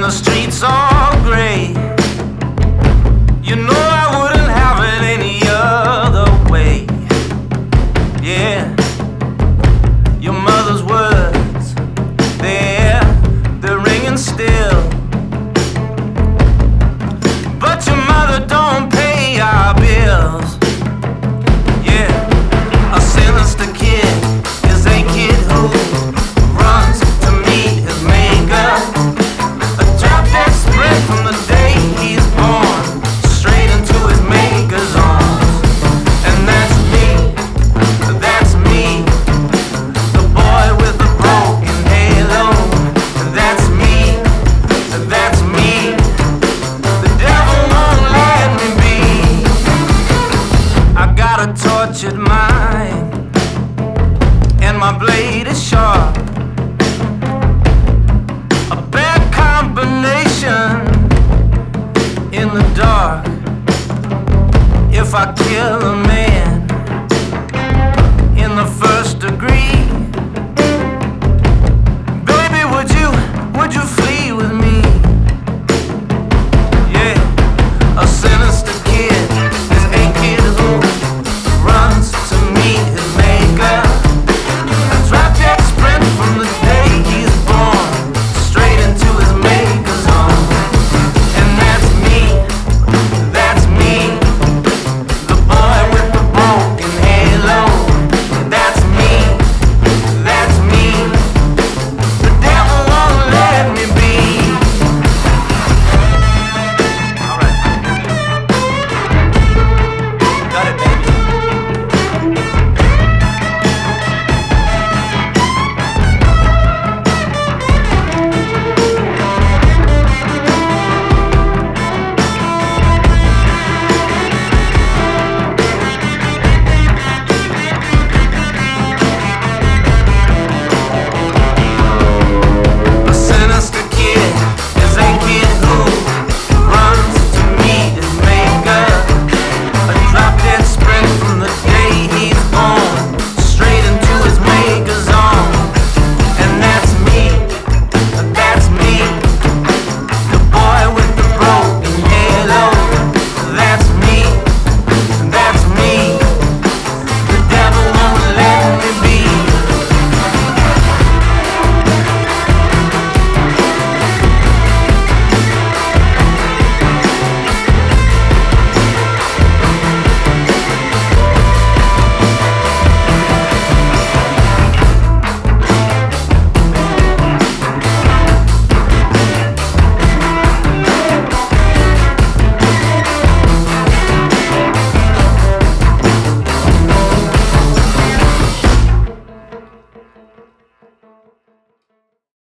the streets all gray. You know I wouldn't have it any other way. Yeah, your mother's words, they're ringing still. But your mother don't pay our bills. Yeah, a sinister kid is a kid who runs to meet his maker. A drop dead spread from the day he's born, straight into his maker's arms. And that's me, the boy with the broken halo. That's me, the devil won't let me be. I got a tortured mind, and my blade is sharp. A bad combination in the dark. If I kill a man